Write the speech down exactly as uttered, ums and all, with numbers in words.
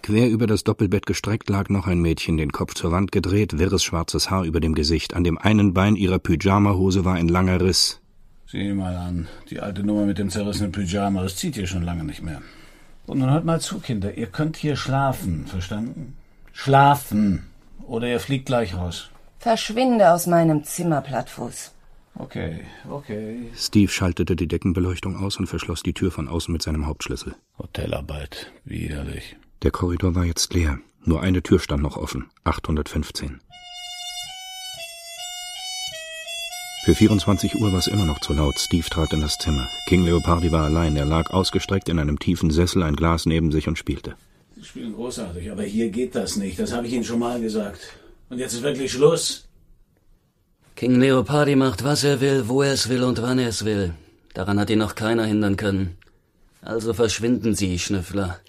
Quer über das Doppelbett gestreckt lag noch ein Mädchen, den Kopf zur Wand gedreht, wirres schwarzes Haar über dem Gesicht. An dem einen Bein ihrer Pyjamahose war ein langer Riss. Sieh mal an, die alte Nummer mit dem zerrissenen Pyjama, das zieht ihr schon lange nicht mehr. Und nun hört mal zu, Kinder, ihr könnt hier schlafen, verstanden? Schlafen, oder ihr fliegt gleich raus. Verschwinde aus meinem Zimmer, Plattfuß. Okay, okay. Steve schaltete die Deckenbeleuchtung aus und verschloss die Tür von außen mit seinem Hauptschlüssel. Hotelarbeit, widerlich. Der Korridor war jetzt leer. Nur eine Tür stand noch offen. achthundertfünfzehn. Für vierundzwanzig Uhr war es immer noch zu laut. Steve trat in das Zimmer. King Leopardi war allein. Er lag ausgestreckt in einem tiefen Sessel, ein Glas neben sich und spielte. Sie spielen großartig, aber hier geht das nicht. Das habe ich Ihnen schon mal gesagt. Und jetzt ist wirklich Schluss. King Leopardi macht, was er will, wo er es will und wann er es will. Daran hat ihn noch keiner hindern können. Also verschwinden Sie, Schnüffler.